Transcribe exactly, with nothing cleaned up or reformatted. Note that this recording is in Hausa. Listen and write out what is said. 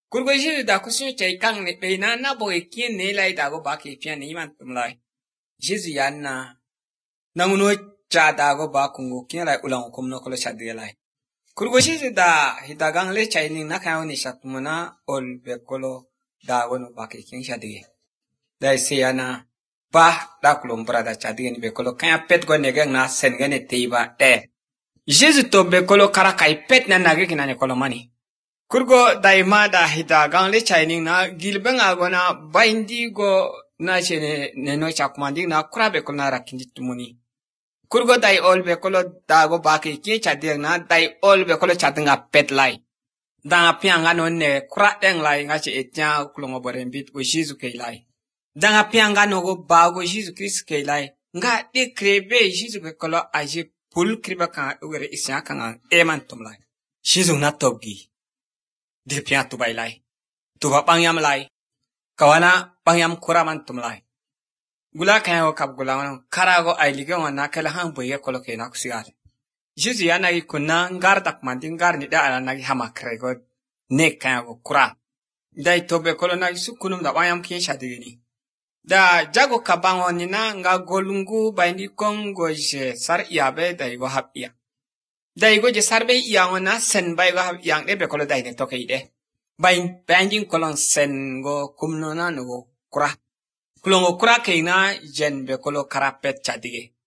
kurgo Jésus da kusun chai kang ne be na na bo e kien ne lai da go ba ke pian ni man tum lai Jésus yan na nanguno cha da go ba kungo kien lai ulang kum no ko cha de lai kurgo Jésus da hidagang le chai ni na ka ni satmuna ol be kolo da go no ba ke kien cha de dai se yana ba da kulum brada cha de ni be kolo kan pet go ne gang na sen ga ne te ba te Jésus to be kolo kara kai pet na na ge kina ne kolo mani kurgo daima da hidagang le chai ni na gilbeng agona baindi go na chene ne no chakmandi na kurabe ko na rakindi tumuni kurgo dai ol be kolo dago bake ki chade na dai ol be kolo chatnga pet lai da pianga no ne kura deng lai nga che etya kulongo borembit go Jésus ke lai da pianga no go bago Jésus Christ ke lai nga de krebe Jésus ke kolo aje pul kriba ka ugere isya kan eman tum lai Jésus na togi de pia tu bai lai tu ba pangyam lai kawana pangyam kuraman tum lai gula kayo kap gula wan karago ailige wana kala hang boye kolo ke na kusiar Jésus yana gi kunna ngar tak manding ngar ni da ana gi hama krego ne kayo kura dai tobe kolo na su kunum da bayam kin shadigini da jago kabango ni na nga golungu baindi kongo je sar yabe dai go habia dai go je sarbe yawana sen bai go hab yang de be kolo dai ne to keide bain banding kolon sen go kumno na no kura kulongo kura keina jen be kolo karapet chadige